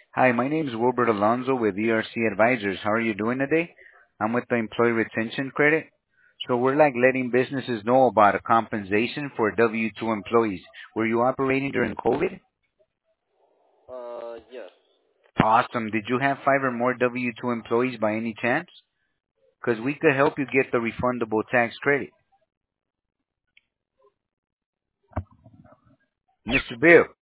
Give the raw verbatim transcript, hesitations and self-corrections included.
Hi, my name is Wilbert Alonzo with E R C Advisors. How are you doing today? I'm with the Employee Retention Credit. So we're like letting businesses know about a compensation for W two employees. Were you operating during COVID? Uh, yes. Awesome. Did you have five or more W two employees by any chance? Because we could help you get the refundable tax credit. mister Bill.